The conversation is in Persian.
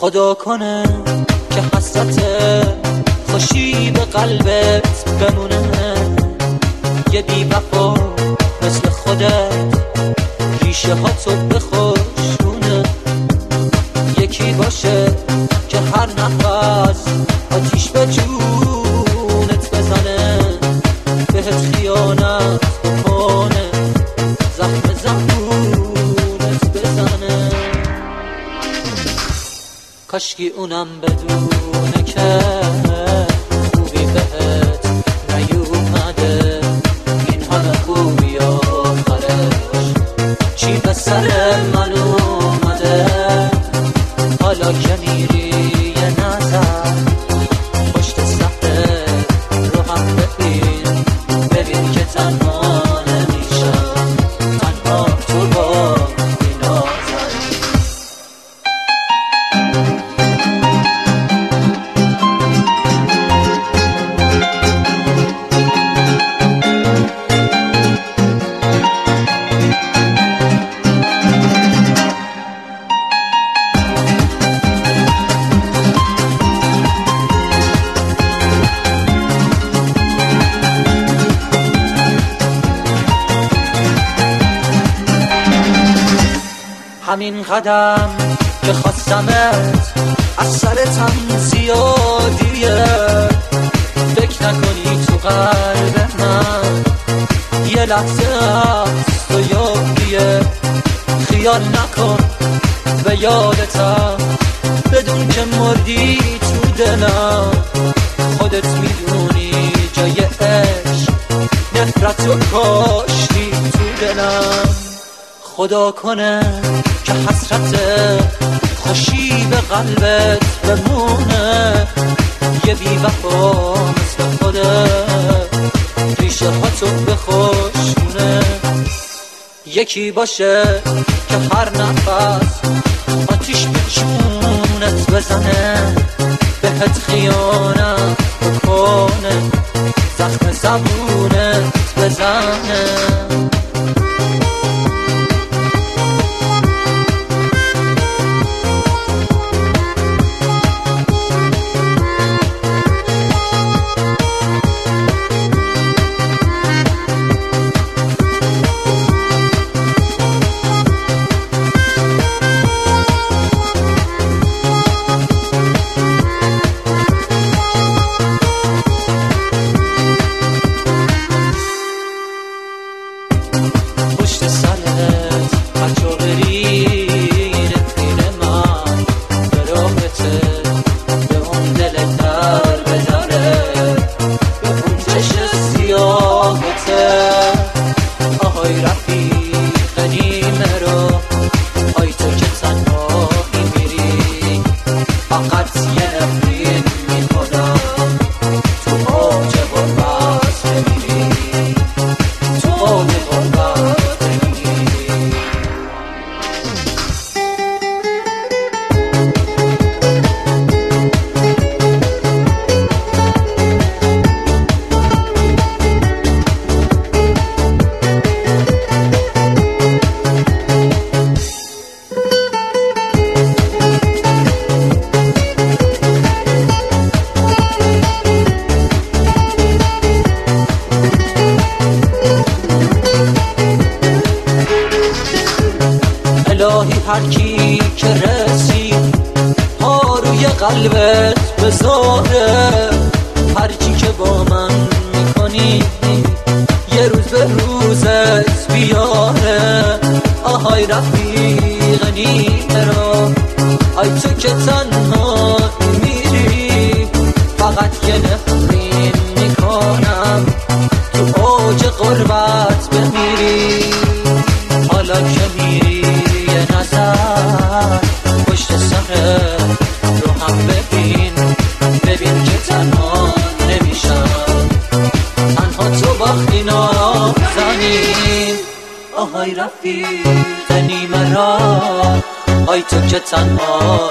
خدا کنه که حسرت خوشی به قلبت بمونه، یه بی وفا مثل خودت ریشه ها تو بخشونه، یکی باشه که هر نفس آتیش به جونت بزنه، بهت خیانت بکنه، زخم زبونت بزنه. کاشکی اونم بدونه که خوبی بهت نیومده، این همه خوبی آخرش چی به سر من اومده. حالا که میری یه نظر پشت صفحه رو هم ببین، ببین که تنها نمیشم، تنها تو با این آزاری. همین قدم که خواستمت از سرتم زیادیه، فکر نکنی تو قلب من یه لحظه از تو یادیه. خیال نکن به یادتم، بدون که مردی تو دلم، خودت میدونی جای عشق نفرت و کاشتی تو دلم. خدا کنه که حسرت خوشی به قلبت بمونه، یه بی وفا مثل خودت ریشه ها تو بخشونه، یکی باشه که هر نفس آتیش به جونت بزنه، بهت خیانت بکنه، زخم زبونت بزنه. پشت سرت هرجا بری نفرین من به راهته، به اون دل در بدره، به اون چشم سیاهته. آهای رفیق نیمه رو، آی تو که تنهایی میری، فقط یه نفرین میکنم تو اوج غربت بمیری، تو اوج غربت. الهی هر کی که رسید ها روی قلبت بذاره، هر چی که با من میکنی یه روز به روزت بیاره. آهای رفیق نیمه رو، آی تو که تنها میری، فقط یه نفرین میکنم تو اوج غربت بمیری. حالا که میری یه نظر پشت سر رو هم ببین، ببین که تنها نمیشم، تنها تو باختی نازنین. آهای رفیق نیمه را، آی تو که تنها